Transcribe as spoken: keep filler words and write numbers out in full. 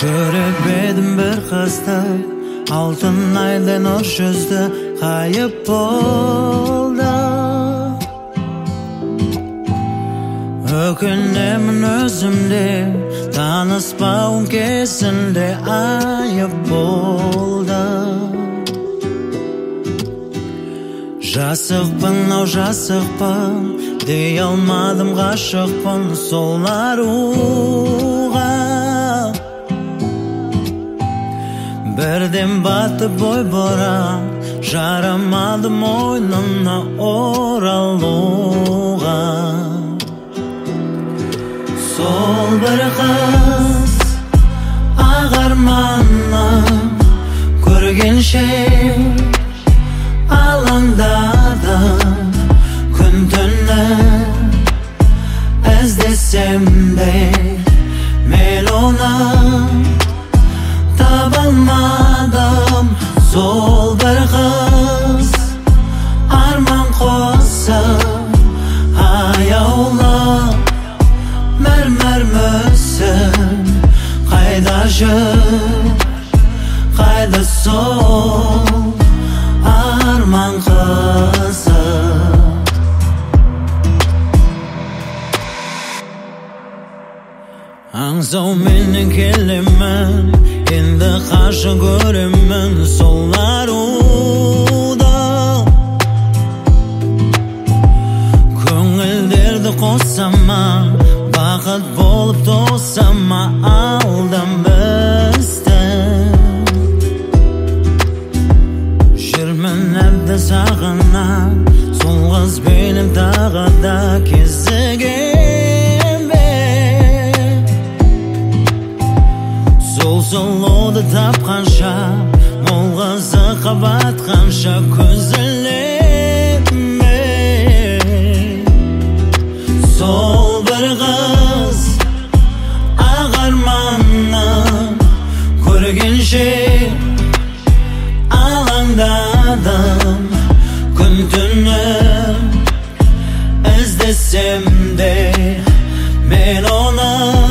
Görüp edim bir kızdı, altın aylı nur yüzlü kayıp oldu. Ökünemin özümde, tanışpağım kesinde ayıp oldu. Жасықпын, ау жасықпын, дей алмадым ғашықпын сол аруға. Бірден батып бой бора, жарамадым ойнына оралуға. Сол бір қыз ағарманым көргенше alаңдадым күн түні іздесем де мен оны таба алмадым. Сол бір қыз арман қосып аяулы мәрмәр мүсін қайда жүр қайда сол arman kızı. Аңсау менен келемін, енді қашы көремін сол аруда. Көңілдерді қосама, бақыт болып тосама алдым бізді. Әбді сағынам, сол қыз бенім тағы да кезігем бе. Сол сұлуды тапқанша, мол қызы қабатқанша көз ілеме. Сол бір қыз ағарманым көргенше alаңдадым күн түні іздесем де мен оны